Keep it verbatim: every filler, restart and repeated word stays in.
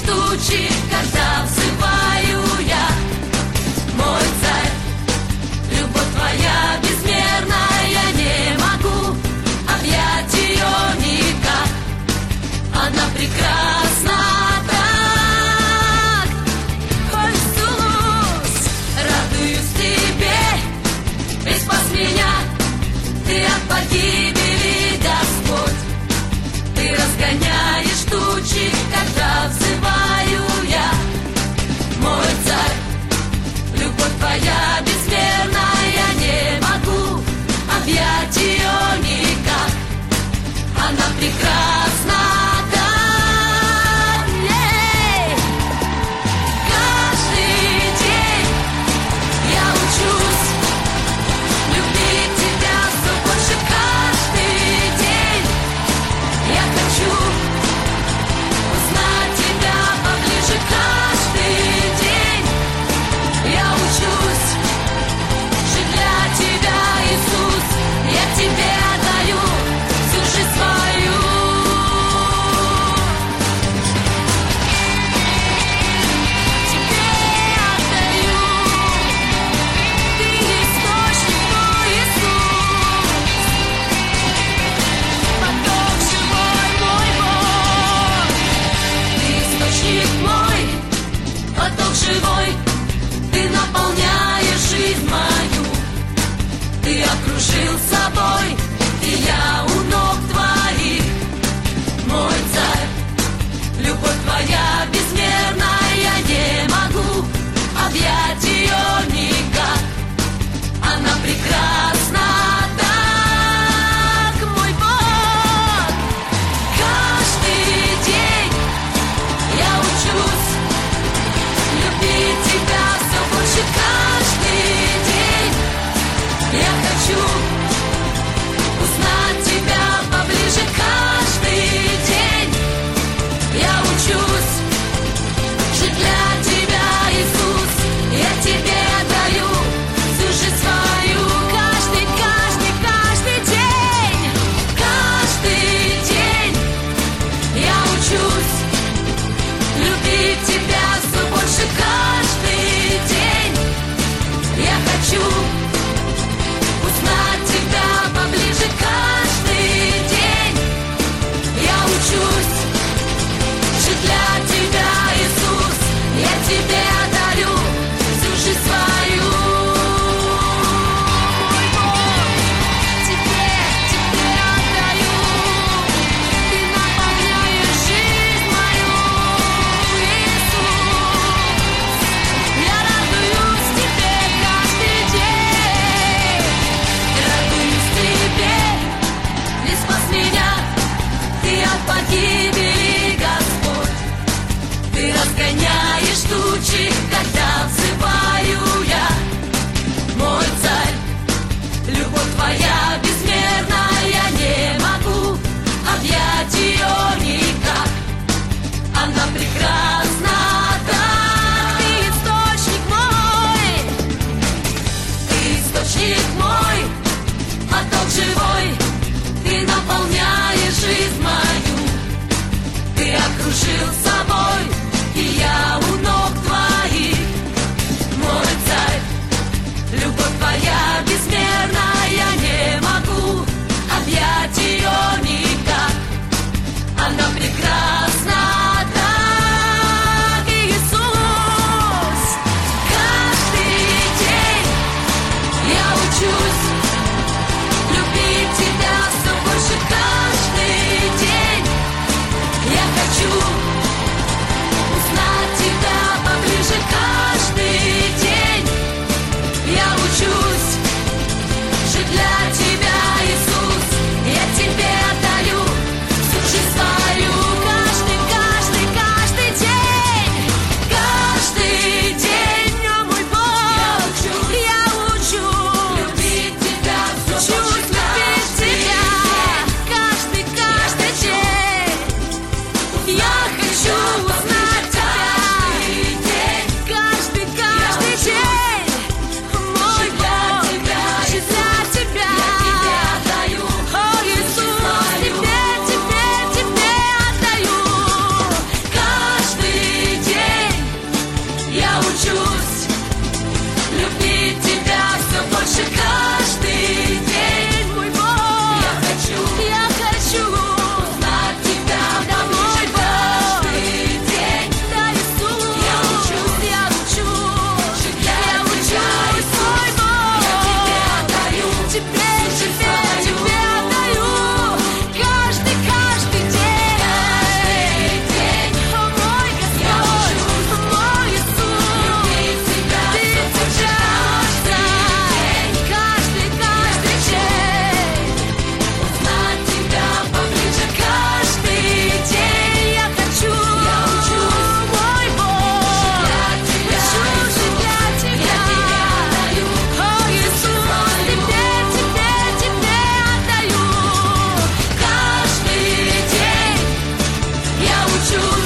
штучек, когда взываю я. Мой царь, любовь твоя безмерная, я не могу объять ее никак. Она прекрасна так. Ой, Иисус, радуюсь тебе, весь спас меня, ты от погибели, Господь. Ты разгоняешь тучи, когда взываю я. Мой царь, любовь твоя безмерная, я не могу объять ее никак. Она прекрасна так. Ей! Каждый день я учусь любить тебя все больше. Каждый день я хочу узнать тебя поближе. Каждый день я учусь жить для тебя, Иисус. Я тебе отдаю всю жизнь свою. Тебе отдаю. Ты источник мой, Иисус. Поток живой мой Бог. Ты источник мой, поток живой. Ты наполняешь жизнь мою. Ты окружил собой, и я у ног твоих. Мой царь, любовь твоя безмерная, я не могу объять ее никак. Она прекрасна так, мой Бог. Каждый день я учусь любить тебя все больше. Каждый день я хочу узнать тебя поближе. Каждый день я учусь жить для тебя, Иисус. Я тебе отдаю всю жизнь свою. Каждый, каждый, каждый день, каждый день я учусь любить тебя все больше. Каждый день я хочу узнать тебя поближе. Каждый день я учусь жить для тебя, Иисус. Я тебе отдаю всю жизнь свою. Мой Бог, тебе, тебе отдаю. Ты наполняешь жизнь мою, Иисус. Я радуюсь тебе каждый день. Радуюсь тебе, ты спас меня, ты от погибели, Господь. Ты разгоняешь тучи, когда взываю я. Мой царь, любовь твоя безмерная, я не могу объять ее никак. Она прекрасна так. Ты источник мой, ты источник мой, поток живой. Ты наполняешь жизнь мою. Ты окружил собой, и я у ног твоих. Мой царь, любовь твоя безмерная, я не могу объять ее никак. Она прекрасна так, Иисус. Каждый день я учусь любить тебя все больше. Каждый день я хочу узнать тебя поближе. Каждый день я учусь жить для тебя, Иисус. Я тебе отдаю всю жизнь свою. Каждый, каждый, каждый день, каждый день, о мой Бог, я учусь любить тебя все больше. Любить тебя каждый, каждый день. Я хочу узнать тебя каждый, каждый день. Мой Бог, жить для тебя. О, Иисус, тебе, тебе, тебе отдаю. Каждый учусь.